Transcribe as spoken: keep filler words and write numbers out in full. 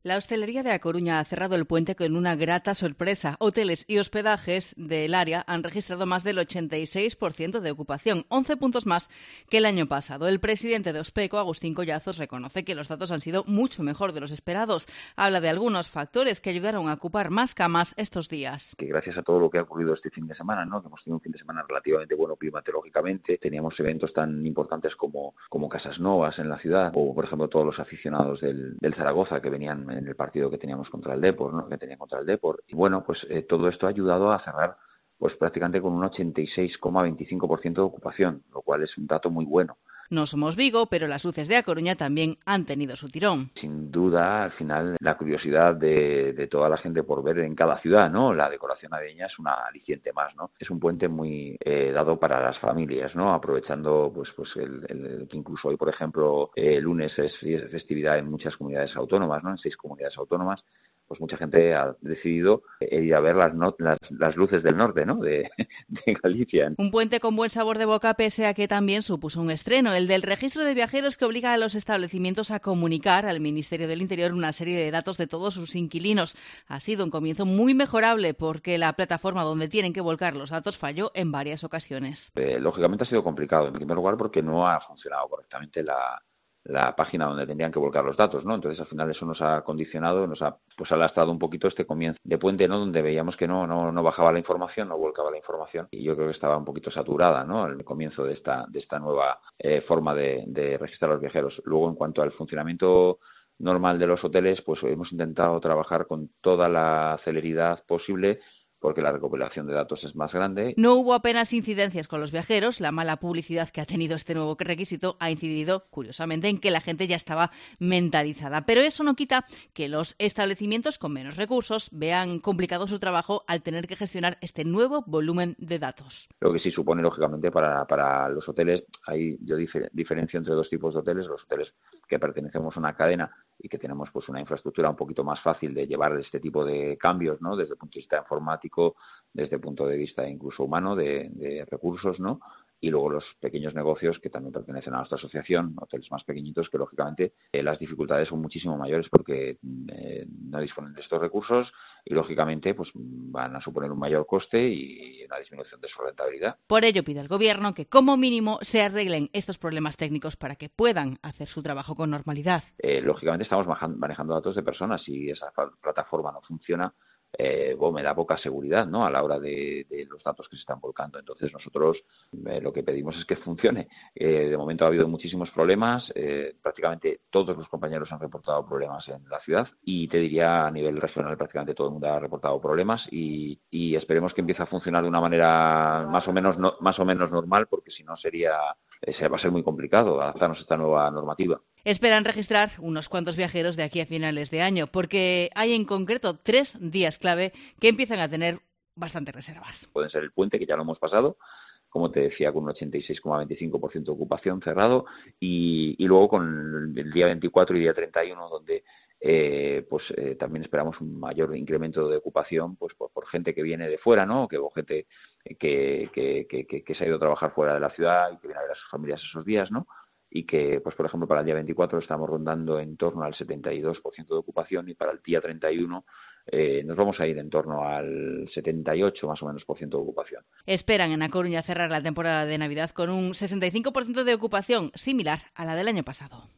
La hostelería de A Coruña ha cerrado el puente con una grata sorpresa. Hoteles y hospedajes del área han registrado más del ochenta y seis por ciento de ocupación, once puntos más que el año pasado. El presidente de Ospeco, Agustín Collazos, reconoce que los datos han sido mucho mejor de los esperados. Habla de algunos factores que ayudaron a ocupar más camas estos días. Que gracias a todo lo que ha ocurrido este fin de semana, ¿no? Que hemos tenido un fin de semana relativamente bueno climatológicamente, teníamos eventos tan importantes como, como Casas Novas en la ciudad, o por ejemplo todos los aficionados del, del Zaragoza que venían en el partido que teníamos contra el Depor, ¿no? que tenían contra el Depor. Y bueno, pues eh, todo esto ha ayudado a cerrar pues prácticamente con un ochenta y seis coma veinticinco por ciento de ocupación, lo cual es un dato muy bueno. No somos Vigo, pero las luces de A Coruña también han tenido su tirón. Sin duda, al final, la curiosidad de, de toda la gente por ver en cada ciudad, ¿no? La decoración navideña es una aliciente más, ¿no? Es un puente muy eh, dado para las familias, ¿no? Aprovechando, pues, pues el, el que incluso hoy, por ejemplo, el eh, lunes es festividad en muchas comunidades autónomas, ¿no? En seis comunidades autónomas. Pues mucha gente ha decidido ir a ver las, no, las, las luces del norte, ¿no? De, de Galicia. Un puente con buen sabor de boca, pese a que también supuso un estreno, el del registro de viajeros, que obliga a los establecimientos a comunicar al Ministerio del Interior una serie de datos de todos sus inquilinos. Ha sido un comienzo muy mejorable porque la plataforma donde tienen que volcar los datos falló en varias ocasiones. Eh, lógicamente ha sido complicado, en primer lugar porque no ha funcionado correctamente la... la página donde tendrían que volcar los datos, ¿no? Entonces, al final eso nos ha condicionado, nos ha pues ha lastrado un poquito este comienzo de puente, ¿no? Donde veíamos que no no no bajaba la información, no volcaba la información, y yo creo que estaba un poquito saturada, ¿no? El comienzo de esta de esta nueva eh, forma de, de registrar a los viajeros. Luego, en cuanto al funcionamiento normal de los hoteles, pues hemos intentado trabajar con toda la celeridad posible, porque la recopilación de datos es más grande. No hubo apenas incidencias con los viajeros. La mala publicidad que ha tenido este nuevo requisito ha incidido, curiosamente, en que la gente ya estaba mentalizada. Pero eso no quita que los establecimientos con menos recursos vean complicado su trabajo al tener que gestionar este nuevo volumen de datos. Lo que sí supone, lógicamente, para, para los hoteles, hay, yo difer, diferencio entre dos tipos de hoteles. Los hoteles que pertenecemos a una cadena y que tenemos pues una infraestructura un poquito más fácil de llevar este tipo de cambios, ¿no? Desde el punto de vista informático, desde el punto de vista incluso humano, de, de recursos, ¿no? Y luego los pequeños negocios que también pertenecen a nuestra asociación, hoteles más pequeñitos, que lógicamente eh, las dificultades son muchísimo mayores porque eh, no disponen de estos recursos y lógicamente pues van a suponer un mayor coste y una disminución de su rentabilidad. Por ello pide al Gobierno que como mínimo se arreglen estos problemas técnicos para que puedan hacer su trabajo con normalidad. Eh, lógicamente estamos manejando datos de personas y esa plataforma no funciona. Eh, bueno, me da poca seguridad, ¿no? A la hora de, de los datos que se están volcando. Entonces nosotros eh, lo que pedimos es que funcione. Eh, de momento ha habido muchísimos problemas, eh, prácticamente todos los compañeros han reportado problemas en la ciudad y te diría a nivel regional prácticamente todo el mundo ha reportado problemas y, y esperemos que empiece a funcionar de una manera más o menos no, más o menos normal, porque si no sería eh, va a ser muy complicado adaptarnos a esta nueva normativa. Esperan registrar unos cuantos viajeros de aquí a finales de año, porque hay en concreto tres días clave que empiezan a tener bastantes reservas. Pueden ser el puente, que ya lo hemos pasado, como te decía, con un ochenta y seis coma veinticinco por ciento de ocupación cerrado, y, y luego con el día veinticuatro y día treinta y uno, donde eh, pues eh, también esperamos un mayor incremento de ocupación pues por, por gente que viene de fuera, ¿no? Que, o gente que, que, que, que, que se ha ido a trabajar fuera de la ciudad y que viene a ver a sus familias esos días, ¿no? Y que, pues por ejemplo, para el día veinticuatro estamos rondando en torno al setenta y dos por ciento de ocupación y para el día treinta y uno eh, nos vamos a ir en torno al setenta y ocho más o menos por ciento de ocupación. Esperan en A Coruña cerrar la temporada de Navidad con un sesenta y cinco por ciento de ocupación, similar a la del año pasado.